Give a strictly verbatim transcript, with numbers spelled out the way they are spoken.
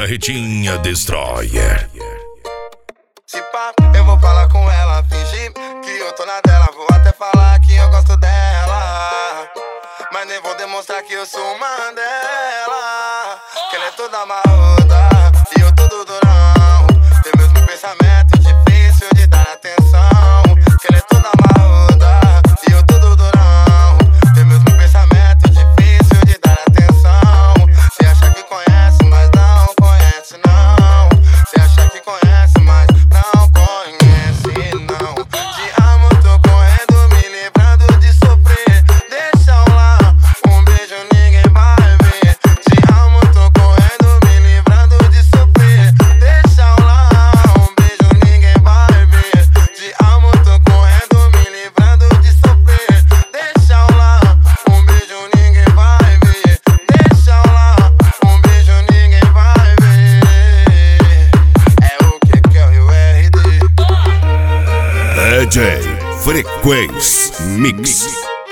a Ritinha Destroyer. Se pá, eu vou falar com ela, fingir que eu tô na dela. Vou até falar que eu gosto dela, mas nem vou demonstrar que eu sou uma dela. Que ela é toda marruda e eu todo durão. Tem mesmo pensamento difícil de dar atenção. Que ela é toda marruda e eu todo durão. Tem mesmo pensamento difícil de dar atenção. Cê acha que conhece, mas não conhece não. Cê acha que conhece, mas não conhece não. Te amo, tô correndo, me livrando de sofrer. Deixa eu lá, um beijo ninguém vai ver. Te amo, tô correndo, me livrando de sofrer. Deixa eu lá, um beijo ninguém vai ver. Te amo, tô correndo, me livrando de sofrer. Deixa eu lá, um beijo ninguém vai ver. Deixa eu lá, um beijo ninguém vai ver. É o que que é o R D. D J Frequência Mix.